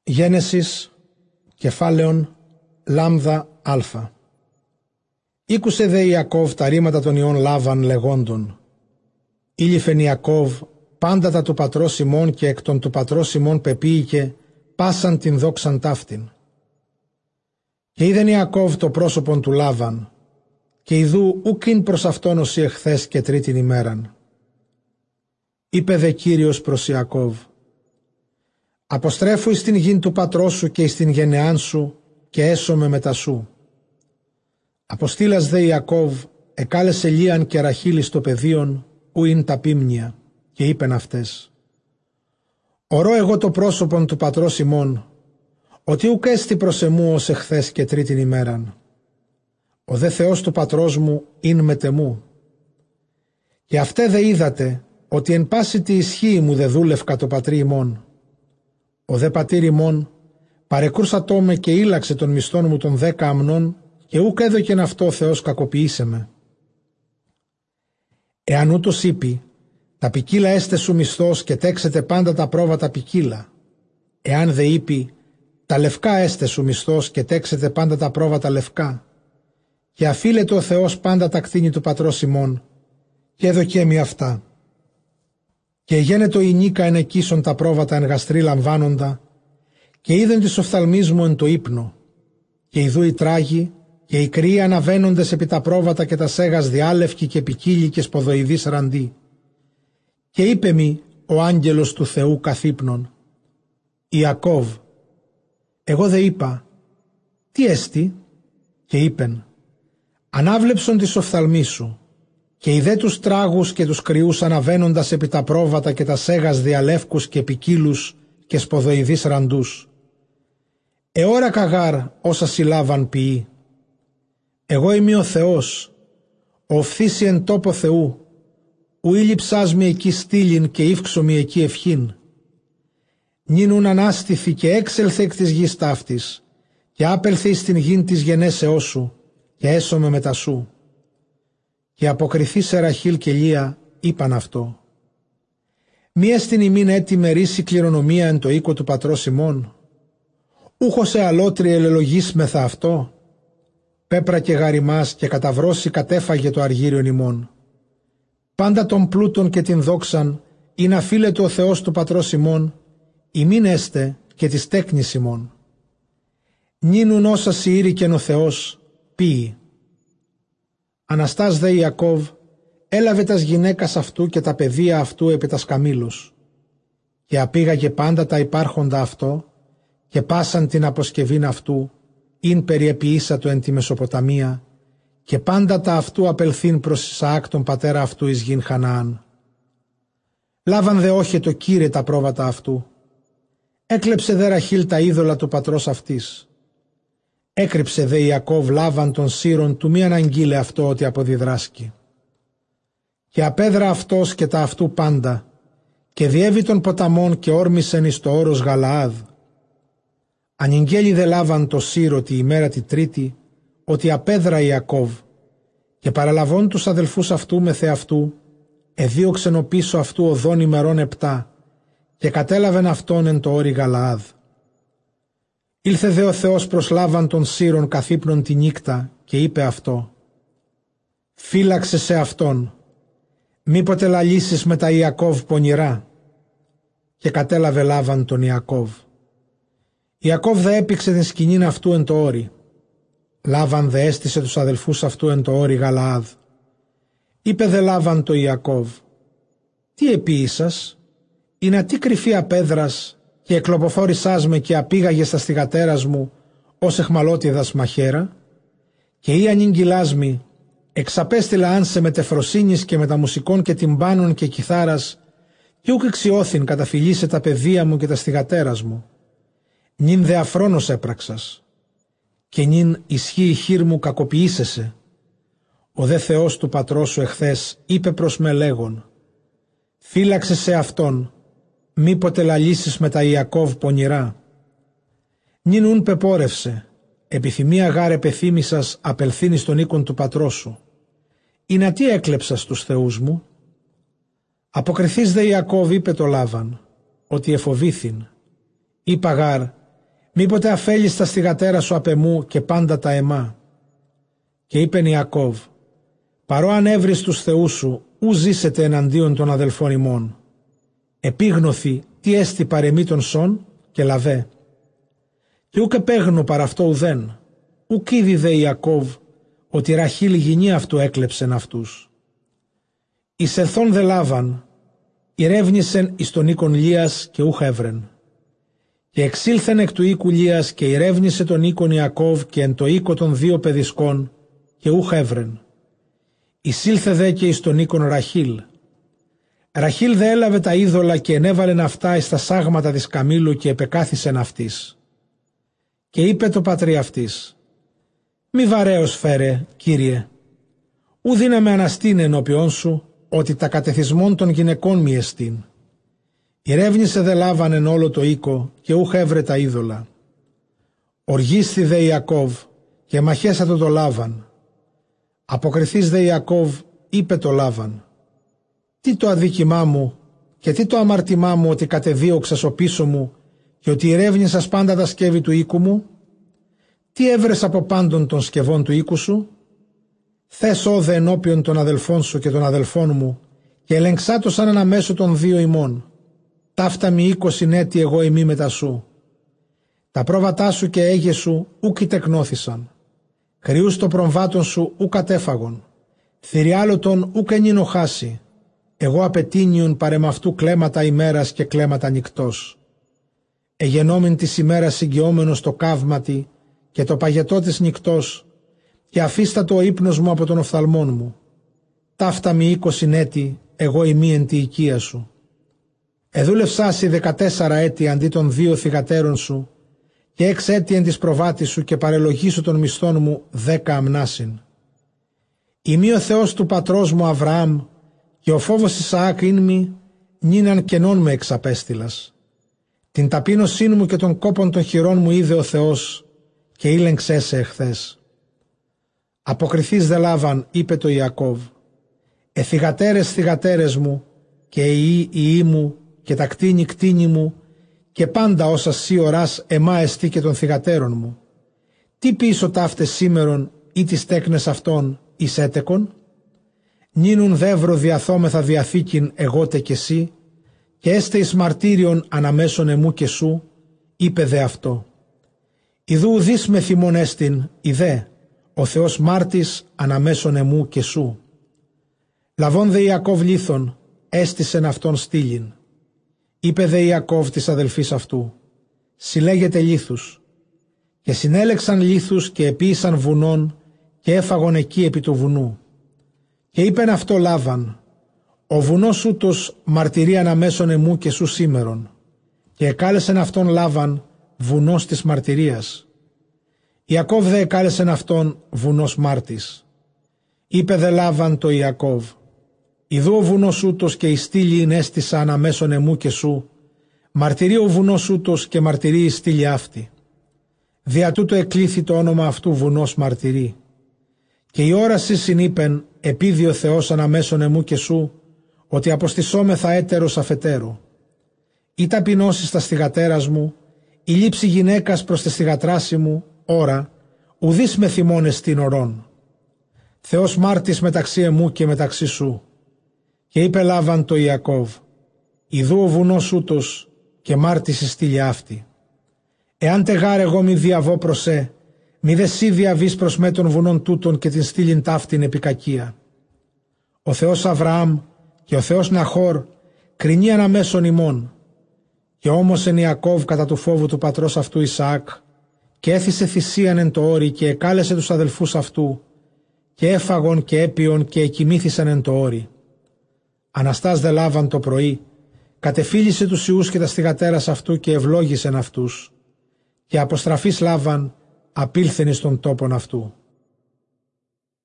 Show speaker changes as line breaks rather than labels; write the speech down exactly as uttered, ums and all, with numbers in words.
Γένεσης, κεφάλαιον, λάμδα α. Ήκουσε δε Ιακώβ τα ρήματα των ιών Λάβαν λεγόντων. Ήλυφεν Ιακώβ πάντα τα του πατρός ημών και εκ των του πατρός ημών πεποίηκε πάσαν την δόξαν ταύτην. Και είδεν Ιακώβ το πρόσωπον του Λάβαν, και ιδού ουκ προς αυτόν οσί εχθές και τρίτην ημέραν. Είπε δε Κύριος προς Ιακώβ: αποστρέφου εις την γην του πατρός σου και εις την γενεάν σου και έσωμε μετά σου. Αποστήλας δε Ιακώβ εκάλεσε Λίαν και Ραχήλ στο πεδίον ου ειν τα πίμνια, και είπεν αυτές: ορώ εγώ το πρόσωπον του πατρός ημών, ότι ουκ έστι προς εμού ως εχθές και τρίτην ημέραν. Ο δε Θεός του πατρός μου ειν μετεμού. Και αυτέ δε είδατε ότι εν πάση τη ισχύει μου δε δούλευκα το πατρί ημών. Ο δε πατήρ ημών παρεκρούσατό με και ήλαξε τον μισθόν μου των δέκα αμνών, και ούκ έδωκεν αυτό ο Θεός κακοποιήσε με. Εάν ούτως είπει, τα ποικίλα έστε σου μισθός και τέξετε πάντα τα πρόβατα ποικίλα. Εάν δε είπει, τα λευκά έστε σου μισθός και τέξετε πάντα τα πρόβατα λευκά. Και αφήλεται ο Θεός πάντα τα κτήνη του πατρός ημών, και έδωκέ μη αυτά. Και γένετο η νίκα εν εκείσον τα πρόβατα εν γαστρή λαμβάνοντα, και είδεν της οφθαλμής μου εν το ύπνο, και ιδού οι τράγοι και οι κρύοι αναβαίνοντες επί τα πρόβατα και τα σέγας διάλευκοι και ποικίλοι και σποδοειδείς ραντί. Και είπε μη ο άγγελος του Θεού καθύπνων: Ιακώβ. Εγώ δε είπα: τι έστι? Και είπεν: ανάβλεψον της οφθαλμής σου. Και είδε τους τράγους και τους κρυούς αναβαίνοντας επί τα πρόβατα και τα σέγας διαλεύκους και ποικίλους και σποδοειδείς ραντούς. Εώρα καγάρ όσα συλλάβαν ποιεί. Εγώ είμαι ο Θεός, ο οφθήσι εν τόπο Θεού, ου ήλυψάς μη εκεί στήλην και ύφξω μη εκεί ευχήν. Νίνουν ανάστηθη και έξελθε εκ της γης ταύτης, και άπελθε εις την γην της γενέσεώς σου, και έσωμε μετά σου. Και αποκριθεί σε Ραχήλ και Λία είπαν αυτό: μία στην ημίν έτοιμε ρίση κληρονομία εν το οίκο του πατρός ημών. Ούχο σε αλότρι ελελογής μεθα αυτό. Πέπρα και γαριμάς και καταβρώσει κατέφαγε το αργύριον ημών. Πάντα τον πλούτον και την δόξαν ή να φίλεται ο Θεός του πατρός ημών, ημίν έστε και της τέκνης ημών. Νίνουν όσα σιήρικεν ο Θεός, ποιοι. Αναστάς δε Ιακώβ έλαβε τας γυναίκας αυτού και τα παιδεία αυτού επί τας καμήλους, και απήγαγε πάντα τα υπάρχοντα αυτό, και πάσαν την αποσκευήν αυτού, ειν περιεποιήσατο εν τη Μεσοποταμία, και πάντα τα αυτού απελθύν προς Ισαάκ τον πατέρα αυτού εις γην Χαναάν. Λάβαν δε όχι το κύριε τα πρόβατα αυτού. Έκλεψε δε Ραχήλ τα είδωλα του πατρός αυτής. Έκρυψε δε Ιακώβ Λάβαν των σύρων του μη αναγγείλε αυτό ότι αποδιδράσκει. Και απέδρα αυτός και τα αυτού πάντα, και διέβη των ποταμών και όρμησεν εις το όρος Γαλαάδ. Ανηγγέλει δε Λάβαν το σύρο τη ημέρα τη τρίτη, ότι απέδρα Ιακώβ, και παραλαβών τους αδελφούς αυτού με θεαυτού, εδίωξεν ο πίσω αυτού οδόν ημερών επτά, και κατέλαβεν αυτόν εν το όρι Γαλαάδ. Ήλθε δε ο Θεός προς Λάβαν των σύρων καθύπνον τη νύκτα, και είπε αυτό: φύλαξε σε αυτόν, μήποτε λαλήσεις με τα Ιακώβ πονηρά. Και κατέλαβε Λάβαν τον Ιακώβ. Ιακώβ δε έπηξε την σκηνήν αυτού εν το όρι. Λάβαν δε έστησε τους αδελφούς αυτού εν το όρι Γαλαάδ. Είπε δε Λάβαν το Ιακώβ: τι επίησας, είναι τι κρυφή απέδρας, και εκλοποφόρησάς με και απήγαγες τα στιγατέρας μου ως εχμαλώτιδας μαχαίρα, και ή ανήγγυλάς μη, εξαπέστειλα αν σε μετεφροσύνης και μεταμουσικών και τυμπάνων και κιθάρας, και ούκ εξιώθην καταφυλίσσε τα παιδεία μου και τα στιγατέρας μου. Νυν δε αφρόνος έπραξας, και νυν ισχύει η χείρ μου κακοποιήσεσαι. Ο δε Θεός του πατρός σου εχθές είπε προς με λέγον: φύλαξε σε αυτόν, μήποτε λαλήσεις με τα Ιακώβ πονηρά. Νυν ούν πεπόρευσε, επιθυμία γάρ επεθύμησας απελθύνεις των οίκων του πατρός σου. Ή να τι έκλεψας τους θεούς μου. Αποκριθείς δε Ιακώβ είπε το Λάβαν, ότι εφοβήθην. Είπα γάρ, μήποτε αφέλεις τα στιγατέρα σου απ' εμού και πάντα τα εμά. Και είπεν Ιακώβ, παρό αν έβρεις τους θεούς σου, ου ζήσετε εναντίον των αδελφών ημών. Επίγνωθη τι έστι παρεμή των σών και λαβέ. Και ούκ επέγνω παρά αυτό ουδέν, ουκ είδη δε Ιακώβ, ότι Ραχήλ γυνή αυτού έκλεψεν αυτούς. Εισελθόν δε Λάβαν, ηρεύνησεν εις τον οίκον Λείας και ούχ έβρεν. Και εξήλθεν εκ του οίκου Λείας και ηρεύνησε τον οίκον Ιακώβ και εν το οίκο των δύο παιδισκών και ούχ έβρεν. Εισήλθε δε και εις τον οίκον Ραχήλ. Ραχήλ δε έλαβε τα είδωλα και ενέβαλεν αυτά εις τα σάγματα της καμήλου και επεκάθησεν αυτής. Και είπε το πατρί αυτής, μη βαρέως φέρε, Κύριε, ου δύναμε αναστήν ενώπιόν σου, ότι τα κατεθισμών των γυναικών μη εστίν. Ηρεύνησε δε Λάβαν εν όλο το οίκο και ούχ έβρε τα είδωλα. Οργίσθη δε Ιακώβ και μαχέσατο το Λάβαν. Αποκριθείς δε Ιακώβ είπε το Λάβαν, τι το αδίκημά μου και τι το αμαρτημά μου ότι κατεδίωξας ο πίσω μου και ότι ηρεύνησας πάντα τα σκεύη του οίκου μου. Τι έβρες από πάντων των σκευών του οίκου σου. Θες όδε ενώπιον των αδελφών σου και των αδελφών μου και ελεγξάτω σαν αναμέσω των δύο ημών. Ταύτα μη είκοσιν έτη εγώ ημί μετά σου. Τα πρόβατά σου και έγες σου ούκ τεκνώθησαν. Χρειούς το προμβάτων σου ούκ κατέφαγον. Θηριάλωτον ούκ ενίνο χάσει. Εγώ απαιτήνιον παρεμαυτού κλέματα ημέρας και κλέματα νυκτός. Εγενόμην της ημέρας συγκαιόμενος το καύματι και το παγετό της νυκτός και αφίστατο ο ύπνος μου από τον οφθαλμόν μου. Ταύτα μη είκοσιν έτη εγώ ημί εν τη οικία σου. Εδούλευσάσι δεκατέσσερα έτη αντί των δύο θυγατέρων σου και έξι έτη εν της προβάτης σου και παρελογήσου των μισθών μου δέκα αμνάσιν. Ημί ο Θεός του πατρός μου Αβραάμ και ο φόβος Ισαάκ ειν μη νίναν κενών με εξαπέστειλας. Την ταπείνωσήν μου και των κόπων των χειρών μου είδε ο Θεός και ήλεγξέ σε εχθές. Αποκριθείς δε Λάβαν είπε το Ιακώβ, εθυγατέρες θυγατέρες μου και οι ιοί μου και τα κτίνη κτίνη μου και πάντα όσα σύ οράς εμά εστί και των θυγατέρων μου. Τι πίσω ταύτες σήμερον ή τις τέκνες αυτών εις έτεκον. Νίνουν δεύρο διαθόμεθα διαθήκην εγώτε και σύ και έστε εις μαρτύριον αναμέσων εμού και σου, είπε δε αυτό. Ιδού ουδείς με θυμών έστιν, ιδέ, ο Θεός μάρτης αναμέσων εμού και σου. Λαβών δε Ιακώβ λίθον, έστησεν αυτόν στήλην. Είπε δε Ιακώβ της αδελφής αυτού, συλλέγεται λίθους. Και συνέλεξαν λίθους και επίησαν βουνών και έφαγον εκεί επί του βουνού. Και είπεν αυτό Λάβαν, ο βουνός ούτως μαρτυρεί αναμέσων εμού και σου σήμερον. Και εκάλεσεν αυτόν Λάβαν βουνός της μαρτυρίας. Ιακώβ δε εκάλεσεν αυτόν βουνός μάρτης. Είπε δε Λάβαν το Ιακώβ, ιδού ο βουνός ούτως και η στήλη είναι έστησα αναμέσων εμού και σου, μαρτυρεί ο βουνός ούτως και μαρτυρεί η στήλη αυτή. Δια τούτο εκλήθη το όνομα αυτού βουνός μαρτυρεί. Και η όραση συνείπεν, επίδει ο Θεός αναμέσων εμού και σου, ότι αποστησόμεθα έτερος αφετέρου. Ή ταπεινώσεις τα στιγατέρας μου, η λήψη γυναίκας προς τη στιγατράση μου, ώρα, ουδείς με θυμώνες την ορών. Θεός μάρτης μεταξύ εμού και μεταξύ σου. Και είπε Λάβαν το Ιακώβ, ιδού ο βουνός ούτως και μάρτης η στήλη αυτή. Εάν τεγάρ εγώ μη διαβώ προς ε, μη δε σύ διαβείς προς με των βουνών τούτων και την στήλην ταύτην επί κακία. Ο Θεός Αβραάμ και ο Θεός Ναχώρ κρινεί αναμέσων ημών. Και όμως εν Ιακώβ κατά του φόβου του πατρός αυτού Ισαάκ και έθισε θυσίαν εν το όρι και εκάλεσε τους αδελφούς αυτού και έφαγον και έπιον και εκοιμήθησαν εν το όρι. Αναστάς δε Λάβαν το πρωί, κατεφίλησε τους ιούς και τα στιγατέρας αυτού και ευλόγησεν αυτούς και αποστραφής Λάβαν απήλθεν εις των τόπων αυτού.